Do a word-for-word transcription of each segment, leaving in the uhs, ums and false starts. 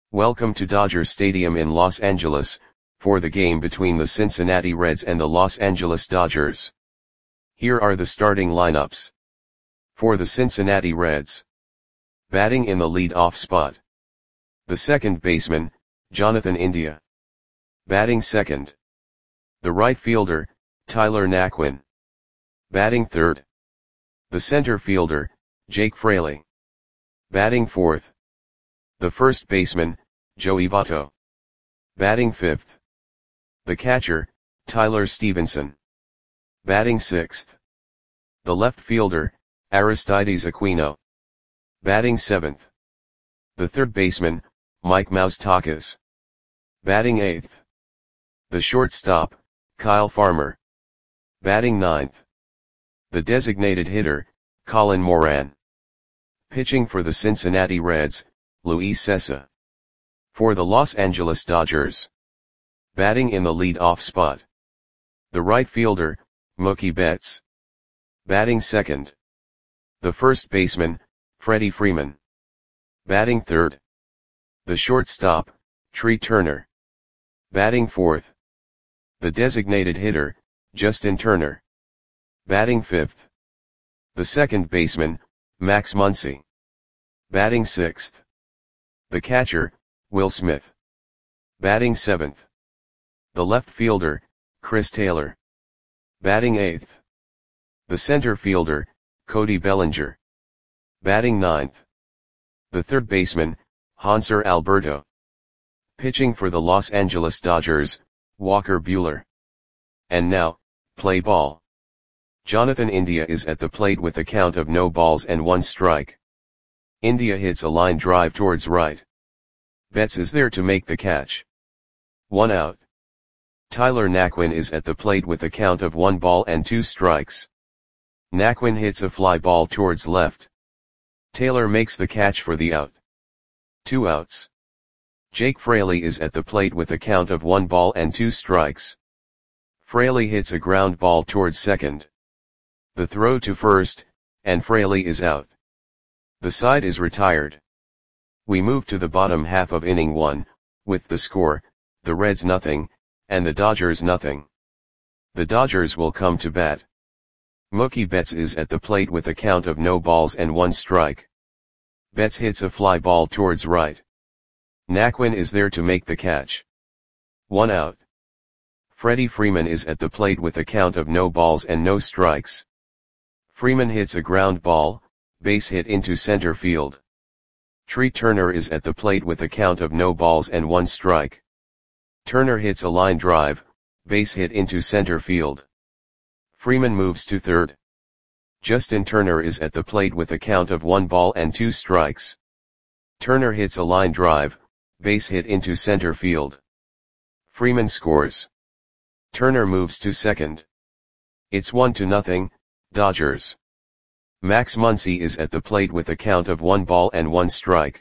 Welcome to Dodger Stadium in Los Angeles, for the game between the Cincinnati Reds and the Los Angeles Dodgers. Here are the starting lineups. For the Cincinnati Reds. Batting in the lead-off spot. The second baseman, Jonathan India. Batting second. The right fielder, Tyler Naquin. Batting third. The center fielder, Jake Fraley. Batting fourth. The first baseman, Joey Votto. Batting fifth. The catcher, Tyler Stevenson. Batting sixth. The left fielder, Aristides Aquino. Batting seventh. The third baseman, Mike Moustakas. Batting eighth. The shortstop, Kyle Farmer. Batting ninth. The designated hitter, Colin Moran. Pitching for the Cincinnati Reds, Luis Cessa. For the Los Angeles Dodgers. Batting in the lead-off spot. The right fielder, Mookie Betts. Batting second. The first baseman, Freddie Freeman. Batting third. The shortstop, Tree Turner. Batting fourth. The designated hitter, Justin Turner. Batting fifth. The second baseman, Max Muncy. Batting sixth. The catcher, Will Smith. Batting seventh. The left fielder, Chris Taylor. Batting eighth. The center fielder, Cody Bellinger. Batting ninth. The third baseman, Hanser Alberto. Pitching for the Los Angeles Dodgers, Walker Buehler. And now, play ball. Jonathan India is at the plate with a count of no balls and one strike. India hits a line drive towards right. Betts is there to make the catch. One out. Tyler Naquin is at the plate with a count of one ball and two strikes. Naquin hits a fly ball towards left. Taylor makes the catch for the out. Two outs. Jake Fraley is at the plate with a count of one ball and two strikes. Fraley hits a ground ball towards second. The throw to first, and Fraley is out. The side is retired. We move to the bottom half of inning one, with the score, the Reds nothing, and the Dodgers nothing. The Dodgers will come to bat. Mookie Betts is at the plate with a count of no balls and one strike. Betts hits a fly ball towards right. Naquin is there to make the catch. One out. Freddie Freeman is at the plate with a count of no balls and no strikes. Freeman hits a ground ball, base hit into center field. Tree Turner is at the plate with a count of no balls and one strike. Turner hits a line drive, base hit into center field. Freeman moves to third. Justin Turner is at the plate with a count of one ball and two strikes. Turner hits a line drive, base hit into center field. Freeman scores. Turner moves to second. It's one to nothing, Dodgers. Max Muncy is at the plate with a count of one ball and one strike.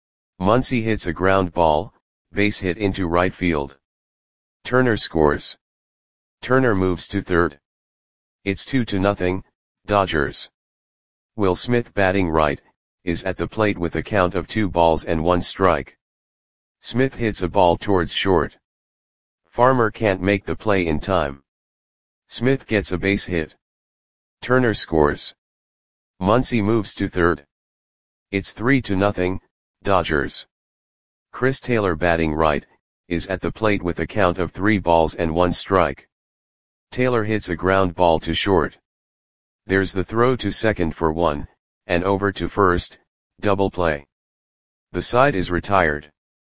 Muncy hits a ground ball, base hit into right field. Turner scores. Turner moves to third. It's two to nothing, Dodgers. Will Smith, batting right, is at the plate with a count of two balls and one strike. Smith hits a ball towards short. Farmer can't make the play in time. Smith gets a base hit. Turner scores. Muncy moves to third. It's three to nothing, Dodgers. Chris Taylor, batting right, is at the plate with a count of three balls and one strike. Taylor hits a ground ball to short. There's the throw to second for one, and over to first, double play. The side is retired.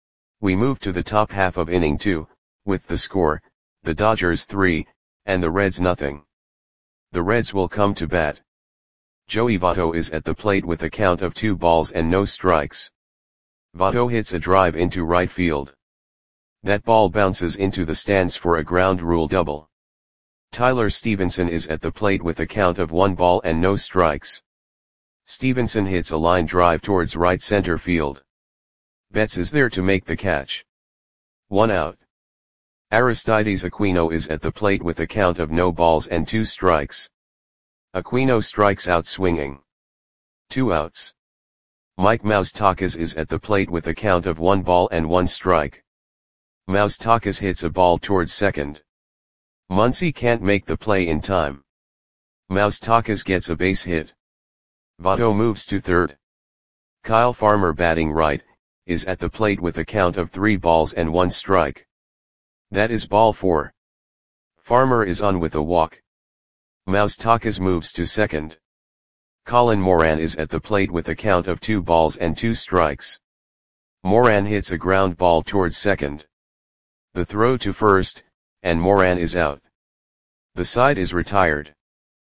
We move to the top half of inning two, with the score, the Dodgers three, and the Reds nothing. The Reds will come to bat. Joey Votto is at the plate with a count of two balls and no strikes. Votto hits a drive into right field. That ball bounces into the stands for a ground rule double. Tyler Stevenson is at the plate with a count of one ball and no strikes. Stevenson hits a line drive towards right center field. Betts is there to make the catch. One out. Aristides Aquino is at the plate with a count of no balls and two strikes. Aquino strikes out swinging. Two outs. Mike Moustakas is at the plate with a count of one ball and one strike. Moustakas hits a ball towards second. Muncy can't make the play in time. Moustakas gets a base hit. Votto moves to third. Kyle Farmer, batting right, is at the plate with a count of three balls and one strike. That is ball four. Farmer is on with a walk. Moustakas moves to second. Colin Moran is at the plate with a count of two balls and two strikes. Moran hits a ground ball towards second. The throw to first, and Moran is out. The side is retired.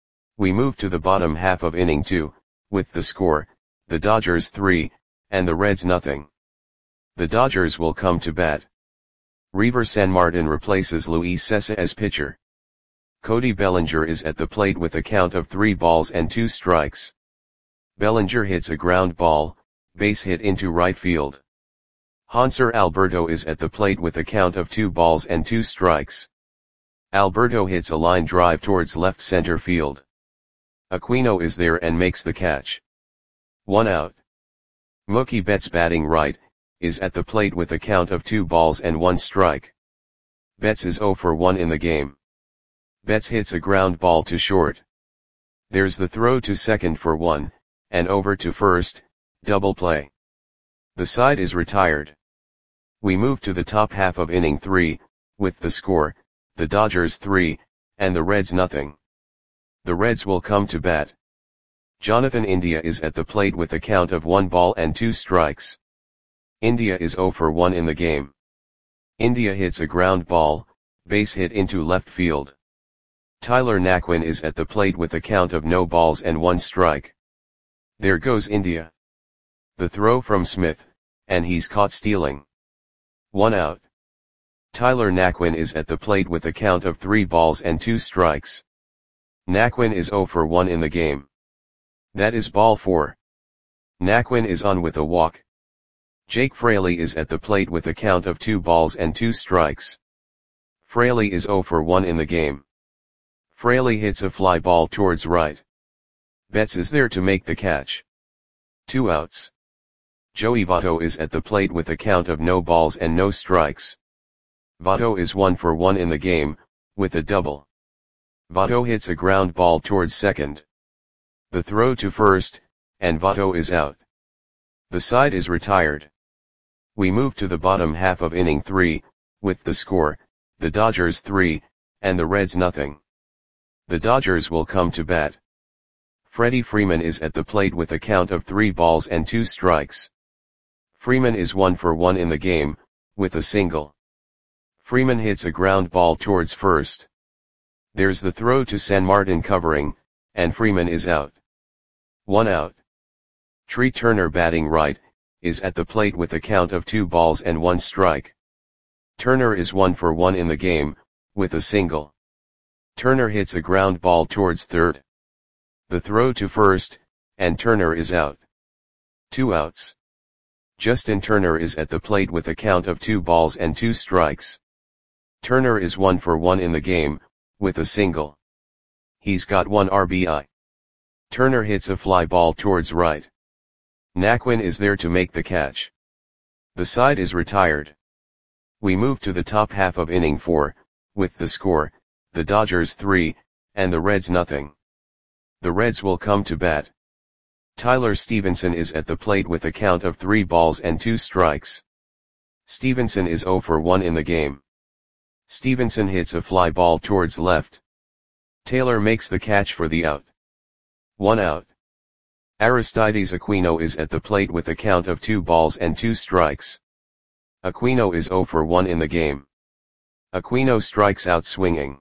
We move to the bottom half of inning two, with the score, the Dodgers three, and the Reds nothing. The Dodgers will come to bat. Reiver Sanmartin replaces Luis Cessa as pitcher. Cody Bellinger is at the plate with a count of three balls and two strikes. Bellinger hits a ground ball, base hit into right field. Hanser Alberto is at the plate with a count of two balls and two strikes. Alberto hits a line drive towards left center field. Aquino is there and makes the catch. One out. Mookie Betts, batting right, is at the plate with a count of two balls and one strike. Betts is oh for one in the game. Betts hits a ground ball to short. There's the throw to second for one, and over to first, double play. The side is retired. We move to the top half of inning three, with the score, the Dodgers three, and the Reds nothing. The Reds will come to bat. Jonathan India is at the plate with a count of one ball and two strikes. India is oh for one in the game. India hits a ground ball, base hit into left field. Tyler Naquin is at the plate with a count of no balls and one strike. There goes India. The throw from Smith, and he's caught stealing. One out. Tyler Naquin is at the plate with a count of three balls and two strikes. Naquin is oh for one in the game. That is ball four. Naquin is on with a walk. Jake Fraley is at the plate with a count of two balls and two strikes. Fraley is oh for one in the game. Fraley hits a fly ball towards right. Betts is there to make the catch. Two outs. Joey Votto is at the plate with a count of no balls and no strikes. Votto is one for one in the game, with a double. Votto hits a ground ball towards second. The throw to first, and Votto is out. The side is retired. We move to the bottom half of inning three, with the score, the Dodgers three, and the Reds nothing. The Dodgers will come to bat. Freddie Freeman is at the plate with a count of three balls and two strikes. Freeman is one for one in the game, with a single. Freeman hits a ground ball towards first. There's the throw to Sanmartin covering, and Freeman is out. One out. Tree Turner, batting right, is at the plate with a count of two balls and one strike. Turner is one for one in the game, with a single. Turner hits a ground ball towards third. The throw to first, and Turner is out. Two outs. Justin Turner is at the plate with a count of two balls and two strikes. Turner is one for one in the game, with a single. He's got one R B I. Turner hits a fly ball towards right. Naquin is there to make the catch. The side is retired. We move to the top half of inning four, with the score, the Dodgers three, and the Reds nothing. The Reds will come to bat. Tyler Stevenson is at the plate with a count of three balls and two strikes. Stevenson is oh for one in the game. Stevenson hits a fly ball towards left. Taylor makes the catch for the out. One out. Aristides Aquino is at the plate with a count of two balls and two strikes. Aquino is oh for one in the game. Aquino strikes out swinging.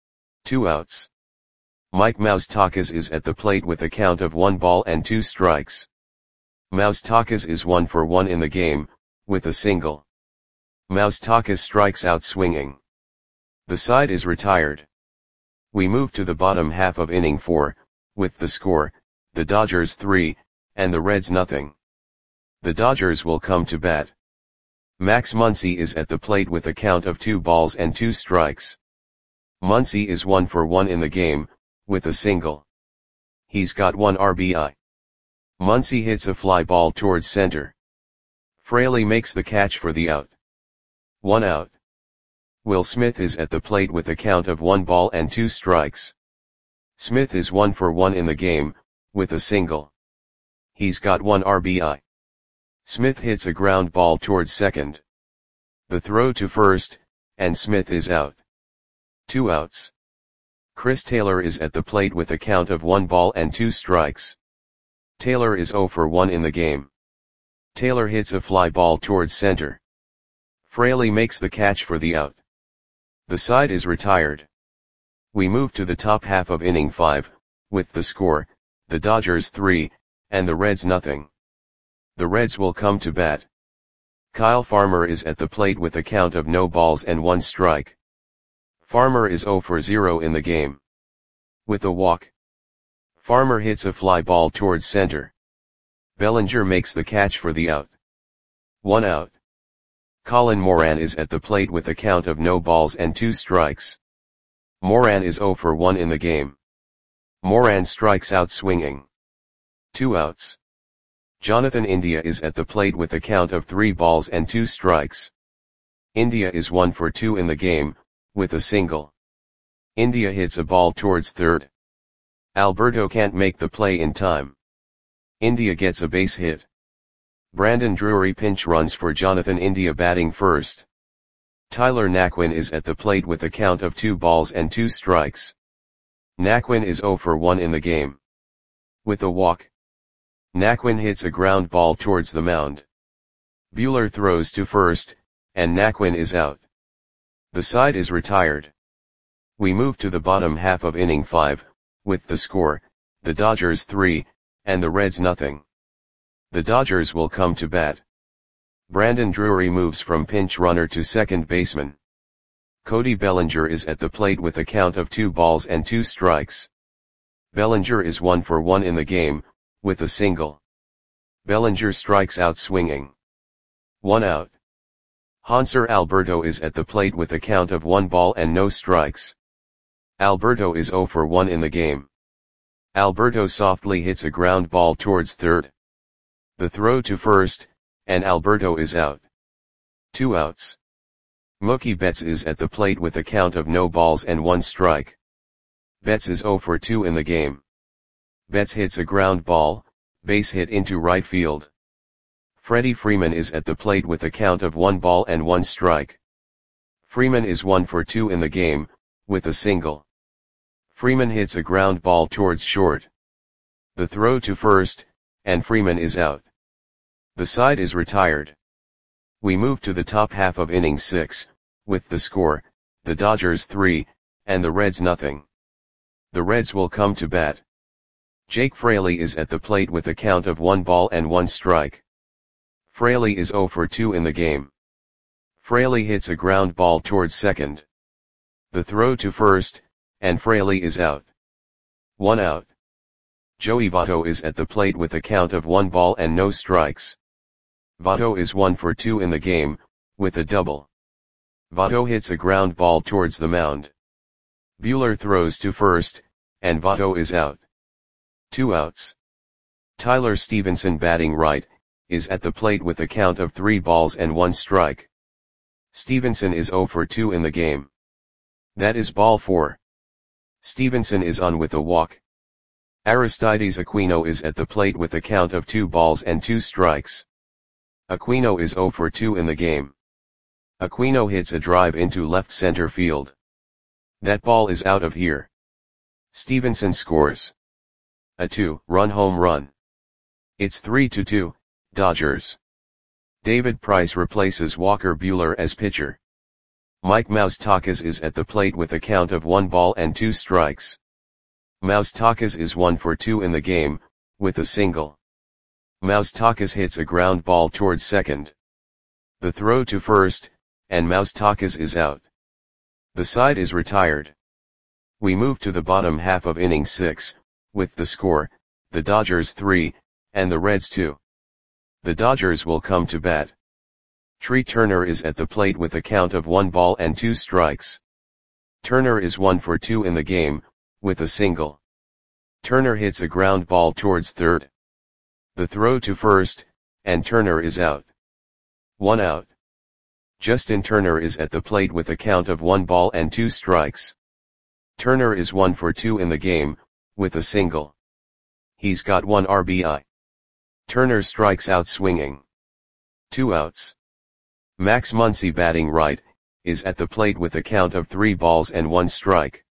Two outs. Mike Moustakas is at the plate with a count of one ball and two strikes. Moustakas is one for one in the game, with a single. Moustakas strikes out swinging. The side is retired. We move to the bottom half of inning four, with the score, the Dodgers three, and the Reds nothing. The Dodgers will come to bat. Max Muncy is at the plate with a count of two balls and two strikes. Muncy is one for one in the game, with a single. He's got one R B I. Muncy hits a fly ball towards center. Fraley makes the catch for the out. One out. Will Smith is at the plate with a count of one ball and two strikes. Smith is one for one in the game, with a single. He's got one R B I. Smith hits a ground ball towards second. The throw to first, and Smith is out. Two outs. Chris Taylor is at the plate with a count of one ball and two strikes. Taylor is zero for one in the game. Taylor hits a fly ball towards center. Fraley makes the catch for the out. The side is retired. We move to the top half of inning five, with the score, the Dodgers three, and the Reds nothing. The Reds will come to bat. Kyle Farmer is at the plate with a count of no balls and one strike. Farmer is zero for zero in the game. With a walk. Farmer hits a fly ball towards center. Bellinger makes the catch for the out. One out. Colin Moran is at the plate with a count of no balls and two strikes. Moran is zero for one in the game. Moran strikes out swinging. Two outs. Jonathan India is at the plate with a count of three balls and two strikes. India is one for two in the game, with a single. India hits a ball towards third. Alberto can't make the play in time. India gets a base hit. Brandon Drury pinch runs for Jonathan India batting first. Tyler Naquin is at the plate with a count of two balls and two strikes. Naquin is zero for one in the game. With a walk. Naquin hits a ground ball towards the mound. Buehler throws to first, and Naquin is out. The side is retired. We move to the bottom half of inning five, with the score, the Dodgers three, and the Reds nothing. The Dodgers will come to bat. Brandon Drury moves from pinch runner to second baseman. Cody Bellinger is at the plate with a count of two balls and two strikes. Bellinger is one for one in the game, with a single. Bellinger strikes out swinging. One out. Hanser Alberto is at the plate with a count of one ball and no strikes. Alberto is zero for one in the game. Alberto softly hits a ground ball towards third. The throw to first, and Alberto is out. Two outs. Mookie Betts is at the plate with a count of no balls and one strike. Betts is zero for two in the game. Betts hits a ground ball, base hit into right field. Freddie Freeman is at the plate with a count of one ball and one strike. Freeman is one for two in the game, with a single. Freeman hits a ground ball towards short. The throw to first, and Freeman is out. The side is retired. We move to the top half of inning six, with the score, the Dodgers three, and the Reds nothing. The Reds will come to bat. Jake Fraley is at the plate with a count of one ball and one strike. Fraley is zero for two in the game. Fraley hits a ground ball towards second. The throw to first, and Fraley is out. One out. Joey Votto is at the plate with a count of one ball and no strikes. Votto is one for two in the game, with a double. Votto hits a ground ball towards the mound. Buehler throws to first, and Votto is out. Two outs. Tyler Stevenson batting right, is at the plate with a count of three balls and one strike. Stevenson is zero for two in the game. That is ball four. Stevenson is on with a walk. Aristides Aquino is at the plate with a count of two balls and two strikes. Aquino is zero for two in the game. Aquino hits a drive into left center field. That ball is out of here. Stevenson scores a two-run home run. It's three to two, Dodgers. David Price replaces Walker Buehler as pitcher. Mike Moustakas is at the plate with a count of one ball and two strikes. Moustakas is one for two in the game, with a single. Moustakas hits a ground ball towards second. The throw to first, and Moustakas is out. The side is retired. We move to the bottom half of inning six, with the score, the Dodgers three, and the Reds two. The Dodgers will come to bat. Tree Turner is at the plate with a count of one ball and two strikes. Turner is one for two in the game, with a single. Turner hits a ground ball towards third. The throw to first, and Turner is out. One out. Justin Turner is at the plate with a count of one ball and two strikes. Turner is one for two in the game, with a single. He's got one R B I. Turner strikes out swinging. Two outs. Max Muncy, batting right, is at the plate with a count of three balls and one strike.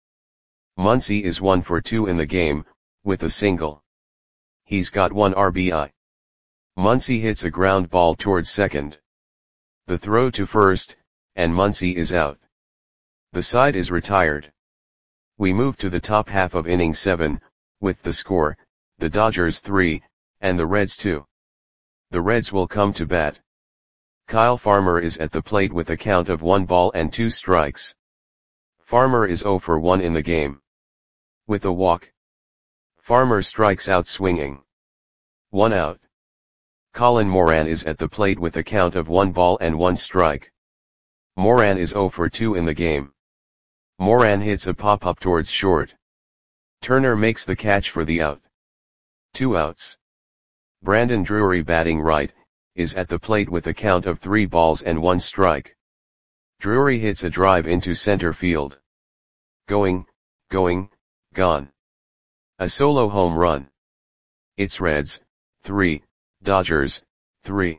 Muncy is one for two in the game, with a single. He's got one R B I. Muncy hits a ground ball towards second. The throw to first, and Muncy is out. The side is retired. We move to the top half of inning seven, with the score, the Dodgers three, and the Reds two. The Reds will come to bat. Kyle Farmer is at the plate with a count of one ball and two strikes. Farmer is zero for one in the game. With a walk. Farmer strikes out swinging. One out. Colin Moran is at the plate with a count of one ball and one strike. Moran is zero for two in the game. Moran hits a pop-up towards short. Turner makes the catch for the out. Two outs. Brandon Drury, batting right, is at the plate with a count of three balls and one strike. Drury hits a drive into center field. Going, going, gone. A solo home run. It's Reds, three, Dodgers, three.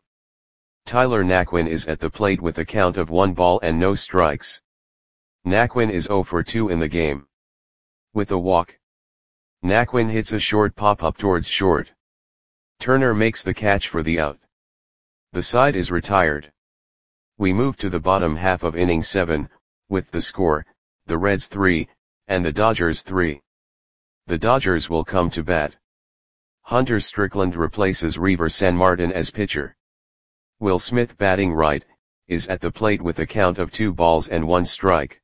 Tyler Naquin is at the plate with a count of one ball and no strikes. Naquin is zero for two in the game. With a walk. Naquin hits a short pop-up towards short. Turner makes the catch for the out. The side is retired. We move to the bottom half of inning seven, with the score, the Reds three, and the Dodgers three. The Dodgers will come to bat. Hunter Strickland replaces Reaver Sanmartin as pitcher. Will Smith, batting right, is at the plate with a count of two balls and one strike.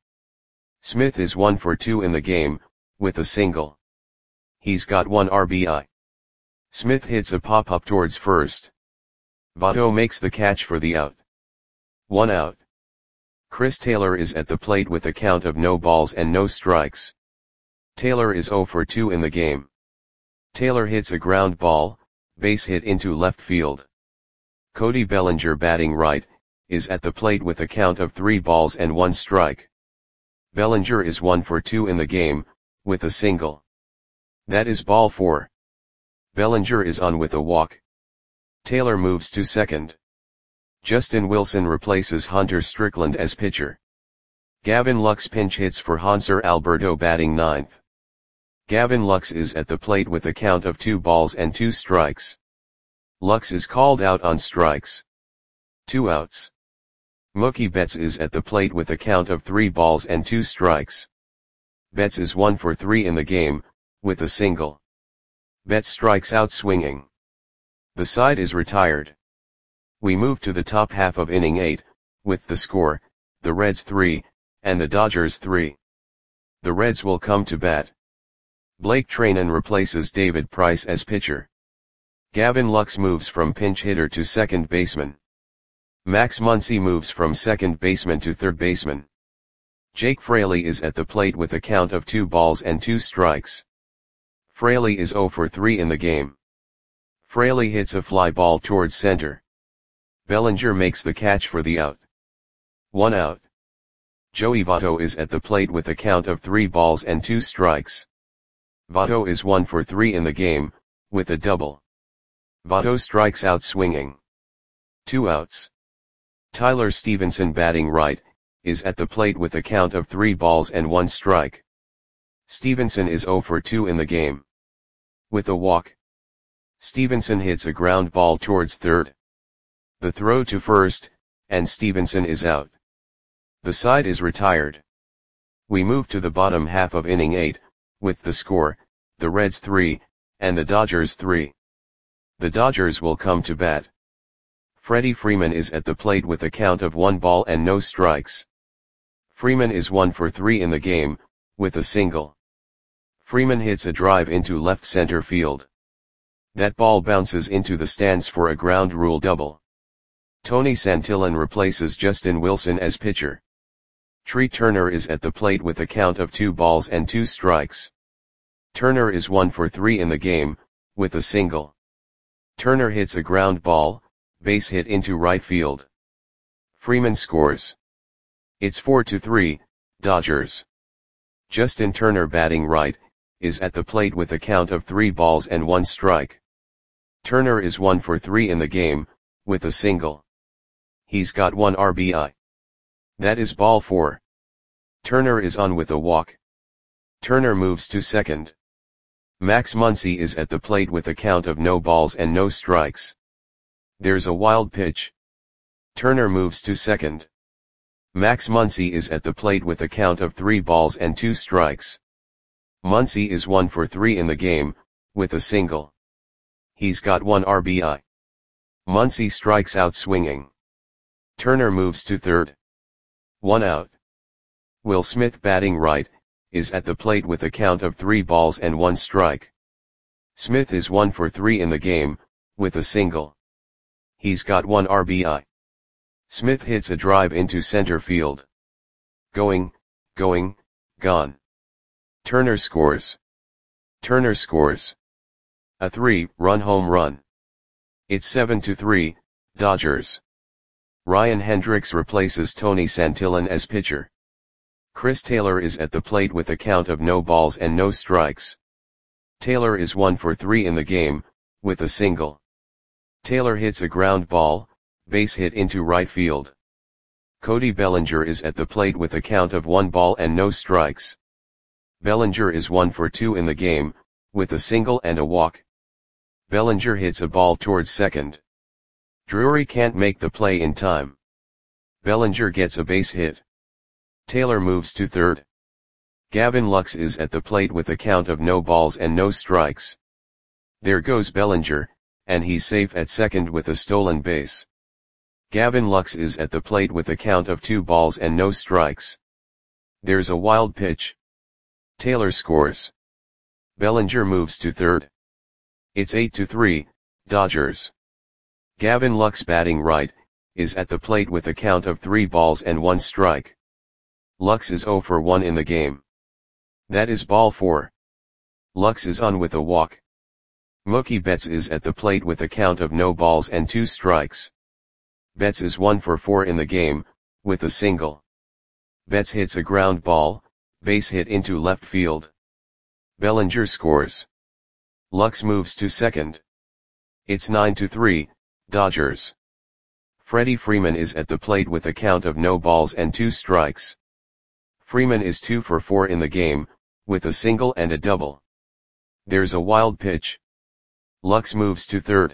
Smith is one for two in the game, with a single. He's got one R B I. Smith hits a pop-up towards first. Votto makes the catch for the out. One out. Chris Taylor is at the plate with a count of no balls and no strikes. Taylor is zero for two in the game. Taylor hits a ground ball, base hit into left field. Cody Bellinger, batting right, is at the plate with a count of three balls and one strike. Bellinger is one for two in the game, with a single. That is ball four. Bellinger is on with a walk. Taylor moves to second. Justin Wilson replaces Hunter Strickland as pitcher. Gavin Lux pinch hits for Hanser Alberto, batting ninth. Gavin Lux is at the plate with a count of two balls and two strikes. Lux is called out on strikes. Two outs. Mookie Betts is at the plate with a count of three balls and two strikes. Betts is one for three in the game, with a single. Betts strikes out swinging. The side is retired. We move to the top half of inning eight, with the score, the Reds three, and the Dodgers three. The Reds will come to bat. Blake Treinen replaces David Price as pitcher. Gavin Lux moves from pinch hitter to second baseman. Max Muncy moves from second baseman to third baseman. Jake Fraley is at the plate with a count of two balls and two strikes. Fraley is zero for three in the game. Fraley hits a fly ball towards center. Bellinger makes the catch for the out. One out. Joey Votto is at the plate with a count of three balls and two strikes. Votto is one for three in the game, with a double. Votto strikes out swinging. Two outs. Tyler Stevenson, batting right, is at the plate with a count of three balls and one strike. Stevenson is zero for two in the game. With a walk. Stevenson hits a ground ball towards third. The throw to first, and Stevenson is out. The side is retired. We move to the bottom half of inning eight, with the score, the Reds three, and the Dodgers three. The Dodgers will come to bat. Freddie Freeman is at the plate with a count of one ball and no strikes. Freeman is one for three in the game, with a single. Freeman hits a drive into left center field. That ball bounces into the stands for a ground rule double. Tony Santillan replaces Justin Wilson as pitcher. Tree Turner is at the plate with a count of two balls and two strikes. Turner is one for three in the game, with a single. Turner hits a ground ball, base hit into right field. Freeman scores. It's four to three, Dodgers. Justin Turner, batting right, is at the plate with a count of three balls and one strike. Turner is one for three in the game, with a single. He's got one R B I. That is ball four. Turner is on with a walk. Turner moves to second. Max Muncy is at the plate with a count of no balls and no strikes. There's a wild pitch. Turner moves to second. Max Muncy is at the plate with a count of three balls and two strikes. Muncy is one for three in the game, with a single. He's got one R B I. Muncy strikes out swinging. Turner moves to third. One out. Will Smith, batting right, is at the plate with a count of three balls and one strike. Smith is one for three in the game, with a single. He's got one R B I. Smith hits a drive into center field. Going, going, gone. Turner scores. Turner scores. A three-run home run. It's seven to three, Dodgers. Ryan Hendricks replaces Tony Santillan as pitcher. Chris Taylor is at the plate with a count of no balls and no strikes. Taylor is one for three in the game, with a single. Taylor hits a ground ball, base hit into right field. Cody Bellinger is at the plate with a count of one ball and no strikes. Bellinger is one for two in the game, with a single and a walk. Bellinger hits a ball towards second. Drury can't make the play in time. Bellinger gets a base hit. Taylor moves to third. Gavin Lux is at the plate with a count of no balls and no strikes. There goes Bellinger, and he's safe at second with a stolen base. Gavin Lux is at the plate with a count of two balls and no strikes. There's a wild pitch. Taylor scores. Bellinger moves to third. It's eight to three, Dodgers. Gavin Lux, batting right, is at the plate with a count of three balls and one strike. Lux is zero for one in the game. That is ball four. Lux is on with a walk. Mookie Betts is at the plate with a count of no balls and two strikes. Betts is one for four in the game, with a single. Betts hits a ground ball, base hit into left field. Bellinger scores. Lux moves to second. It's nine to three, Dodgers. Freddie Freeman is at the plate with a count of no balls and two strikes. Freeman is two for four in the game, with a single and a double. There's a wild pitch. Lux moves to third.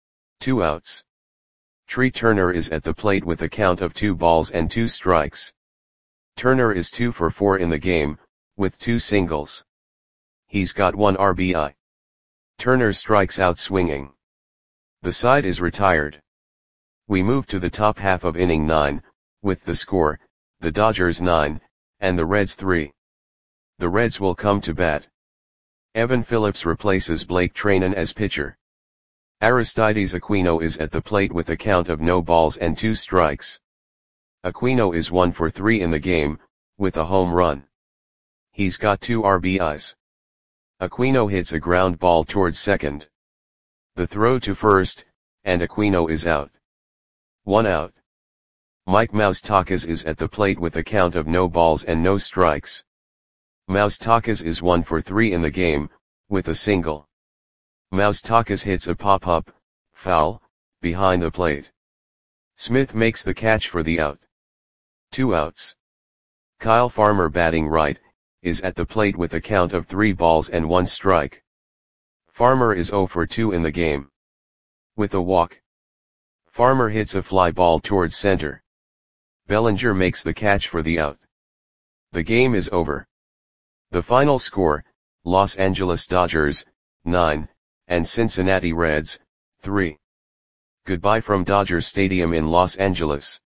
Two outs. Tree Turner is at the plate with a count of two balls and two strikes. Turner is two for four in the game, with two singles. He's got one R B I. Turner strikes out swinging. The side is retired. We move to the top half of inning nine, with the score, the Dodgers nine, and the Reds three. The Reds will come to bat. Evan Phillips replaces Blake Treinen as pitcher. Aristides Aquino is at the plate with a count of no balls and two strikes. Aquino is one for three in the game, with a home run. He's got two R B Is. Aquino hits a ground ball towards second. The throw to first, and Aquino is out. One out. Mike Moustakas is at the plate with a count of no balls and no strikes. Moustakas is one for three in the game, with a single. Moustakas hits a pop-up, foul, behind the plate. Smith makes the catch for the out. Two outs. Kyle Farmer, batting right, is at the plate with a count of three balls and one strike. Farmer is zero for two in the game. With a walk. Farmer hits a fly ball towards center. Bellinger makes the catch for the out. The game is over. The final score, Los Angeles Dodgers, nine, and Cincinnati Reds, three. Goodbye from Dodger Stadium in Los Angeles.